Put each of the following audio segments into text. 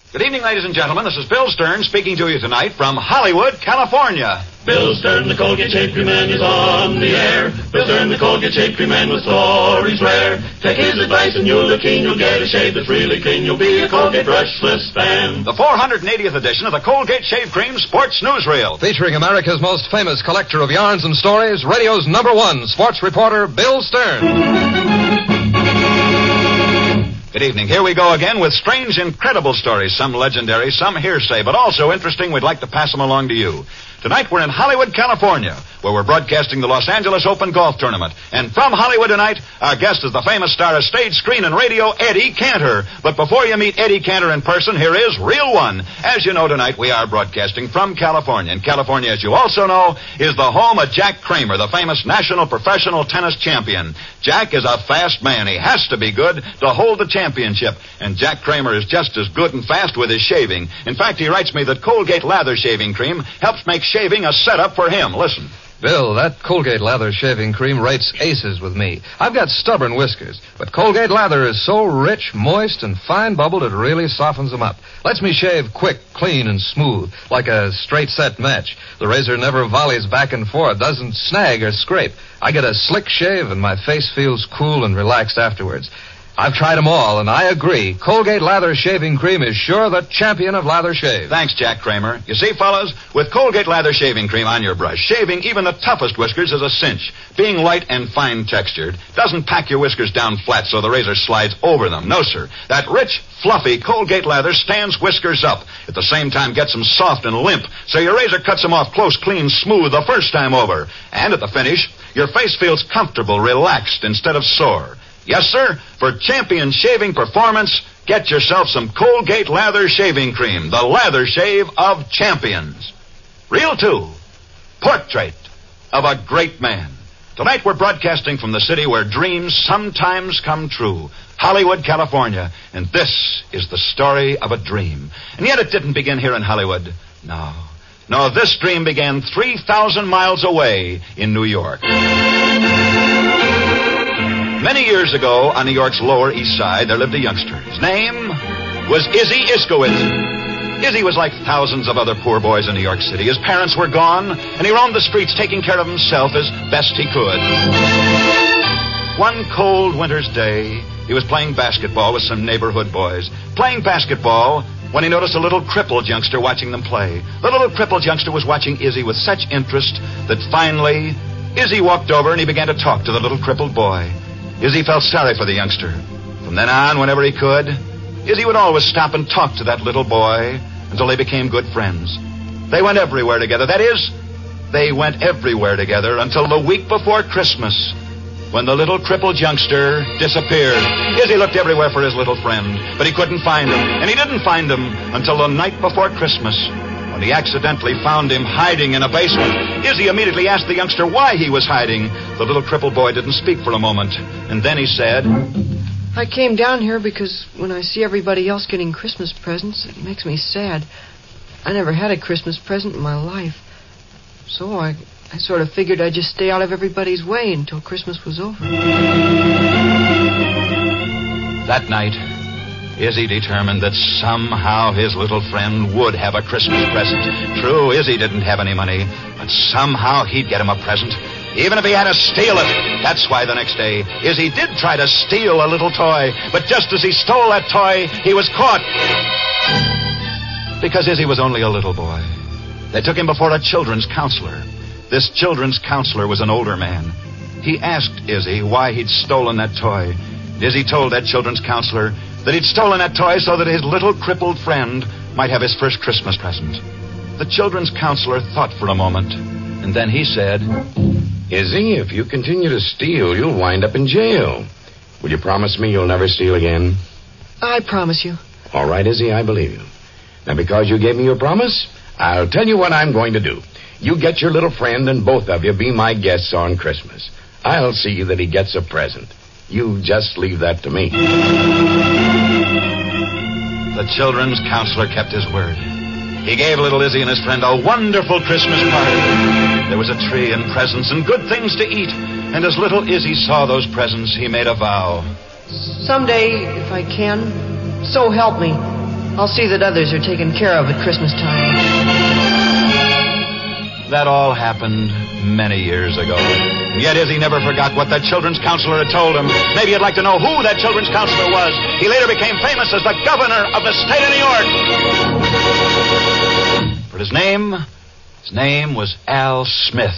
Good evening, ladies and gentlemen. This is Bill Stern speaking to you tonight from Hollywood, California. Bill Stern, the Colgate Shave Cream Man, is on the air. Bill Stern, the Colgate Shave Cream Man with stories rare. Take his advice and you'll look keen. You'll get a shave that's really clean. You'll be a Colgate brushless fan. The 480th edition of the Colgate Shave Cream Sports Newsreel. Featuring America's most famous collector of yarns and stories, radio's #1 sports reporter, Bill Stern. Good evening. Here we go again with strange, incredible stories, some legendary, some hearsay, but also interesting. We'd like to pass them along to you. Tonight we're in Hollywood, California, where we're broadcasting the Los Angeles Open Golf Tournament. And from Hollywood tonight, our guest is the famous star of stage, screen, and radio, Eddie Cantor. But before you meet Eddie Cantor in person, here is Real One. As you know, tonight we are broadcasting from California. And California, as you also know, is the home of Jack Kramer, the famous national professional tennis champion. Jack is a fast man. He has to be good to hold the championship. And Jack Kramer is just as good and fast with his shaving. In fact, he writes me that Colgate Lather Shaving Cream helps make shaving a setup for him. Listen. Bill, that Colgate Lather shaving cream rates aces with me. I've got stubborn whiskers, but Colgate Lather is so rich, moist, and fine-bubbled it really softens them up. Lets me shave quick, clean, and smooth, like a straight-set match. The razor never volleys back and forth, doesn't snag or scrape. I get a slick shave, and my face feels cool and relaxed afterwards. I've tried them all, and I agree. Colgate Lather Shaving Cream is sure the champion of lather shave. Thanks, Jack Kramer. You see, fellas, with Colgate Lather Shaving Cream on your brush, shaving even the toughest whiskers is a cinch. Being light and fine-textured doesn't pack your whiskers down flat so the razor slides over them. No, sir. That rich, fluffy Colgate Lather stands whiskers up. At the same time, gets them soft and limp, so your razor cuts them off close, clean, smooth the first time over. And at the finish, your face feels comfortable, relaxed, instead of sore. Yes, sir. For champion shaving performance, get yourself some Colgate Lather Shaving Cream, the lather shave of champions. Reel 2, Portrait of a Great Man. Tonight we're broadcasting from the city where dreams sometimes come true, Hollywood, California. And this is the story of a dream. And yet it didn't begin here in Hollywood. No, this dream began 3,000 miles away in New York. Many years ago, on New York's Lower East Side, there lived a youngster. His name was Izzy Iskowitz. Izzy was like thousands of other poor boys in New York City. His parents were gone, and he roamed the streets taking care of himself as best he could. One cold winter's day, he was playing basketball with some neighborhood boys. Playing basketball when he noticed a little crippled youngster watching them play. The little crippled youngster was watching Izzy with such interest that finally, Izzy walked over and he began to talk to the little crippled boy. Izzy felt sorry for the youngster. From then on, whenever he could, Izzy would always stop and talk to that little boy until they became good friends. They went everywhere together. That is, they went everywhere together until the week before Christmas, when the little crippled youngster disappeared. Izzy looked everywhere for his little friend, but he couldn't find him. And he didn't find him until the night before Christmas, when he accidentally found him hiding in a basement. Izzy immediately asked the youngster why he was hiding. The little crippled boy didn't speak for a moment, and then he said, I came down here because when I see everybody else getting Christmas presents, it makes me sad. I never had a Christmas present in my life. So I sort of figured I'd just stay out of everybody's way until Christmas was over. That night, Izzy determined that somehow his little friend would have a Christmas present. True, Izzy didn't have any money, but somehow he'd get him a present, even if he had to steal it. That's why the next day, Izzy did try to steal a little toy, but just as he stole that toy, he was caught. Because Izzy was only a little boy. They took him before a children's counselor. This children's counselor was an older man. He asked Izzy why he'd stolen that toy. Izzy told that children's counselor that he'd stolen that toy so that his little crippled friend might have his first Christmas present. The children's counselor thought for a moment, and then he said, Izzy, if you continue to steal, you'll wind up in jail. Will you promise me you'll never steal again? I promise you. All right, Izzy, I believe you. Now, because you gave me your promise, I'll tell you what I'm going to do. You get your little friend and both of you be my guests on Christmas. I'll see that he gets a present. You just leave that to me. The children's counselor kept his word. He gave little Izzy and his friend a wonderful Christmas party. There was a tree and presents and good things to eat. And as little Izzy saw those presents, he made a vow. Someday, if I can, so help me, I'll see that others are taken care of at Christmas time. That all happened many years ago. Yet Izzy never forgot what that children's counselor had told him. Maybe you'd like to know who that children's counselor was. He later became famous as the governor of the state of New York. But his name was Al Smith.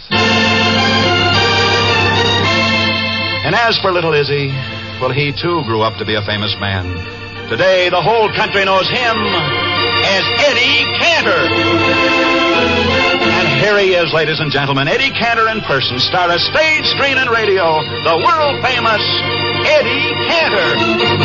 And as for little Izzy, well, he too grew up to be a famous man. Today, the whole country knows him as Eddie Cantor. And here he is, ladies and gentlemen, Eddie Cantor in person, star of stage, screen, and radio, the world-famous Eddie Cantor.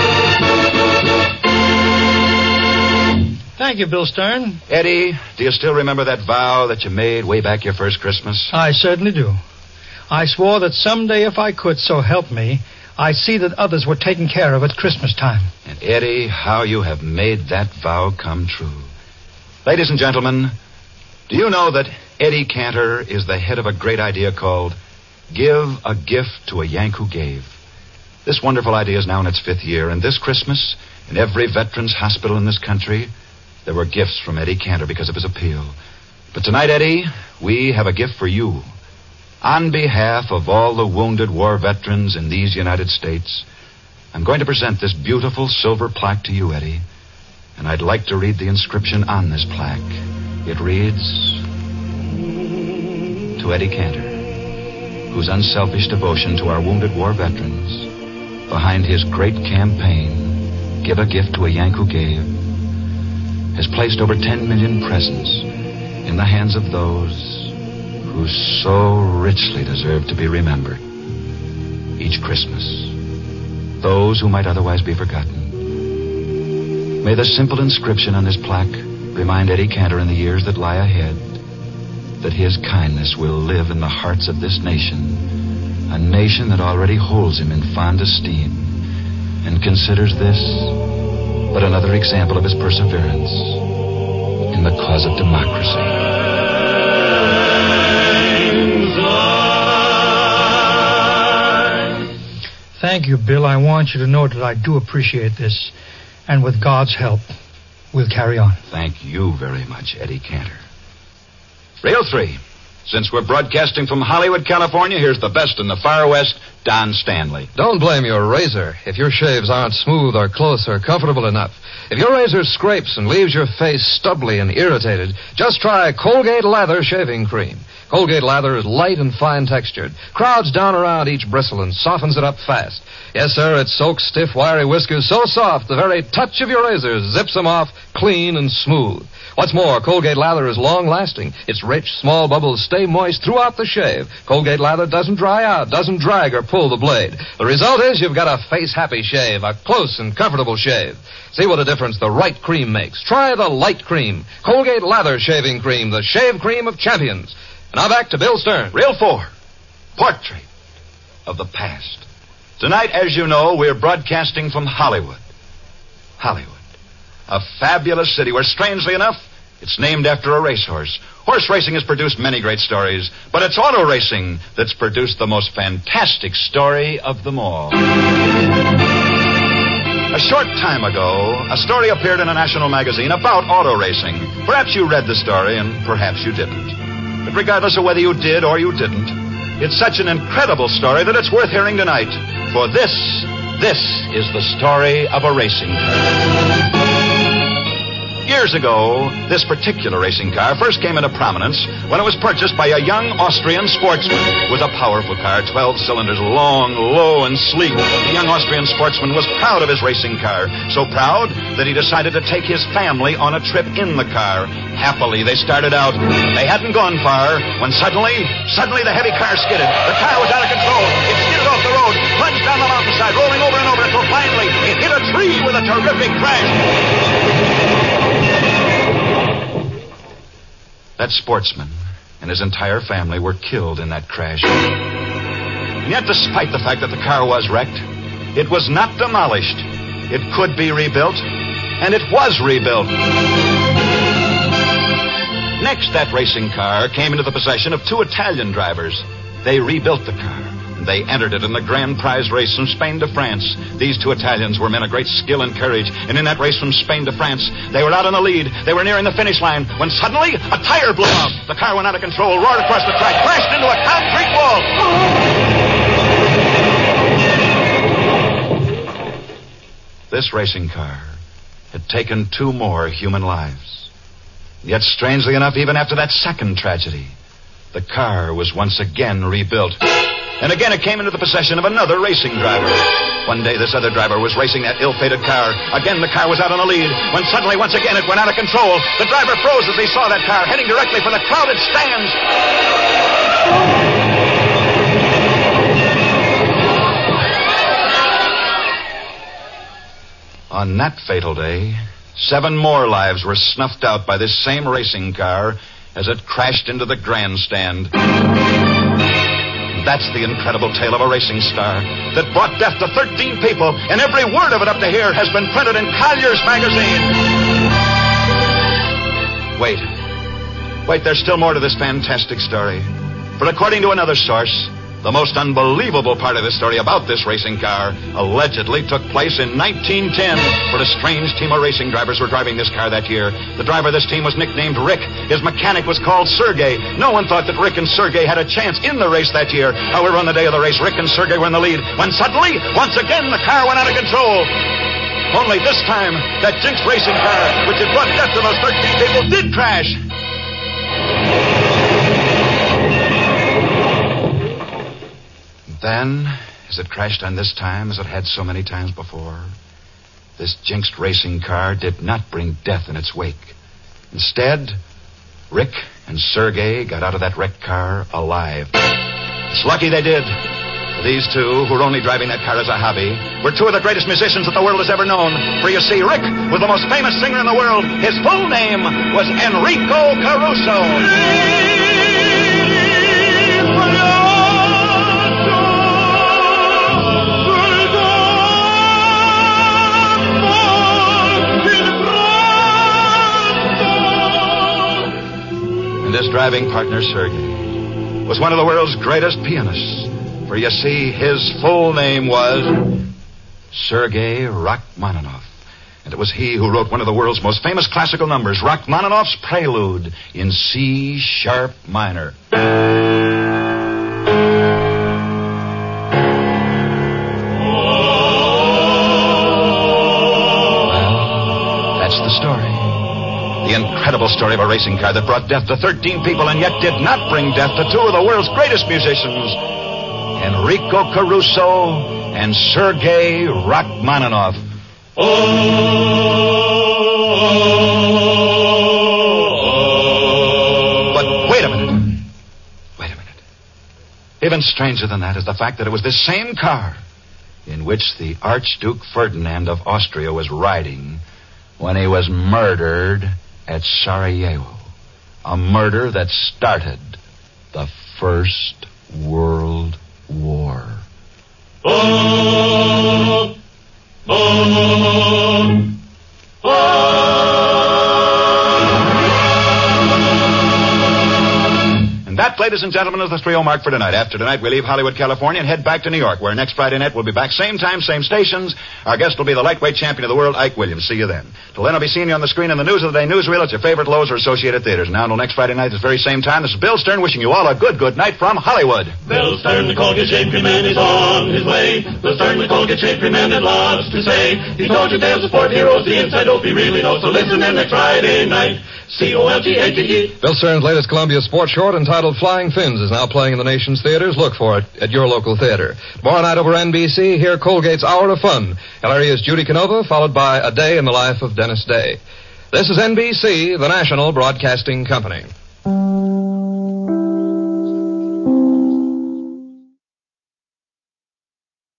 Thank you, Bill Stern. Eddie, do you still remember that vow that you made way back your first Christmas? I certainly do. I swore that someday, if I could, so help me, I'd see that others were taken care of at Christmas time. And Eddie, how you have made that vow come true. Ladies and gentlemen, do you know that Eddie Cantor is the head of a great idea called Give a Gift to a Yank Who Gave? This wonderful idea is now in its 5th year, and this Christmas, in every veterans hospital in this country, there were gifts from Eddie Cantor because of his appeal. But tonight, Eddie, we have a gift for you. On behalf of all the wounded war veterans in these United States, I'm going to present this beautiful silver plaque to you, Eddie. And I'd like to read the inscription on this plaque. It reads, to Eddie Cantor, whose unselfish devotion to our wounded war veterans, behind his great campaign, Give a Gift to a Yank Who Gave, has placed over 10 million presents in the hands of those who so richly deserve to be remembered each Christmas. Those who might otherwise be forgotten. May the simple inscription on this plaque remind Eddie Cantor in the years that lie ahead that his kindness will live in the hearts of this nation, a nation that already holds him in fond esteem and considers this but another example of his perseverance in the cause of democracy. Thank you, Bill. I want you to know that I do appreciate this. And with God's help, we'll carry on. Thank you very much, Eddie Cantor. Reel 3. Since we're broadcasting from Hollywood, California, here's the best in the far west, Don Stanley. Don't blame your razor if your shaves aren't smooth or close or comfortable enough. If your razor scrapes and leaves your face stubbly and irritated, just try Colgate Lather Shaving Cream. Colgate Lather is light and fine-textured, crowds down around each bristle and softens it up fast. Yes, sir, it soaks stiff, wiry whiskers so soft the very touch of your razor zips them off clean and smooth. What's more, Colgate Lather is long-lasting. Its rich, small bubbles stay moist throughout the shave. Colgate Lather doesn't dry out, doesn't drag or pull the blade. The result is you've got a face-happy shave, a close and comfortable shave. See what a difference the right cream makes. Try the light cream. Colgate Lather Shaving Cream, the shave cream of champions. Now back to Bill Stern. Reel 4. Portrait of the past. Tonight, as you know, we're broadcasting from Hollywood. Hollywood. A fabulous city where, strangely enough, it's named after a racehorse. Horse racing has produced many great stories, but it's auto racing that's produced the most fantastic story of them all. A short time ago, a story appeared in a national magazine about auto racing. Perhaps you read the story, and perhaps you didn't. But regardless of whether you did or you didn't, it's such an incredible story that it's worth hearing tonight. For this is the story of a racing car. Years ago, this particular racing car first came into prominence when it was purchased by a young Austrian sportsman. It was a powerful car, 12 cylinders, long, low, and sleek. The young Austrian sportsman was proud of his racing car, so proud that he decided to take his family on a trip in the car. Happily, they started out. They hadn't gone far when suddenly the heavy car skidded. The car was out of control. It skidded off the road, plunged down the mountainside, rolling over and over until finally it hit a tree with a terrific crash. That sportsman and his entire family were killed in that crash. And yet, despite the fact that the car was wrecked, it was not demolished. It could be rebuilt, and it was rebuilt. Next, that racing car came into the possession of two Italian drivers. They rebuilt the car and they entered it in the grand prize race from Spain to France. These two Italians were men of great skill and courage, and in that race from Spain to France, they were out in the lead. They were nearing the finish line when suddenly a tire blew out. The car went out of control, roared across the track, crashed into a concrete wall. This racing car had taken 2 more human lives. Yet, strangely enough, even after that second tragedy, the car was once again rebuilt. And again it came into the possession of another racing driver. One day this other driver was racing that ill-fated car. Again the car was out on the lead, when suddenly once again it went out of control. The driver froze as he saw that car heading directly for the crowded stands. On that fatal day, 7 more lives were snuffed out by this same racing car as it crashed into the grandstand. That's the incredible tale of a racing star that brought death to 13 people, and every word of it up to here has been printed in Collier's magazine. Wait, there's still more to this fantastic story. For according to another source, the most unbelievable part of the story about this racing car allegedly took place in 1910, for a strange team of racing drivers were driving this car that year. The driver of this team was nicknamed Rick. His mechanic was called Sergei. No one thought that Rick and Sergei had a chance in the race that year. However, on the day of the race, Rick and Sergei were in the lead, when suddenly, once again, the car went out of control. Only this time, that jinxed racing car, which had brought death to those 13 people, did crash. Then, as it crashed on this time, as it had so many times before, this jinxed racing car did not bring death in its wake. Instead, Rick and Sergei got out of that wrecked car alive. It's lucky they did. These two, who were only driving that car as a hobby, were 2 of the greatest musicians that the world has ever known. For you see, Rick was the most famous singer in the world. His full name was Enrico Caruso. And his driving partner, Sergei, was one of the world's greatest pianists. For you see, his full name was Sergei Rachmaninoff. And it was he who wrote one of the world's most famous classical numbers, Rachmaninoff's Prelude in C sharp minor. Well, that's the story. The incredible story of a racing car that brought death to 13 people and yet did not bring death to 2 of the world's greatest musicians, Enrico Caruso and Sergei Rachmaninoff. But wait a minute. Even stranger than that is the fact that it was this same car in which the Archduke Ferdinand of Austria was riding when he was murdered at Sarajevo. A murder that started the First World War. And that, ladies and gentlemen, is the 3-0 mark for tonight. After tonight, we leave Hollywood, California, and head back to New York, where next Friday night we'll be back, same time, same stations. Our guest will be the lightweight champion of the world, Ike Williams. See you then. Till then, I'll be seeing you on the screen in the News of the Day newsreel at your favorite Lowe's or Associated Theaters. Now, until next Friday night, this very same time, this is Bill Stern wishing you all a good night from Hollywood. Bill Stern, the Colgate Shapery Man, is on his way. Bill Stern, the Colgate Shapery Man, had lots to say. He told you tales of sport heroes, the inside dope he really knows. So listen in next Friday night. Colgate. Bill Stern's latest Columbia sports short entitled Flying Fins is now playing in the nation's theaters. Look for it at your local theater. Tomorrow night over NBC, hear Colgate's Hour of Fun. Hilarious Judy Canova, followed by A Day in the Life of Dennis Day. This is NBC, the national broadcasting company.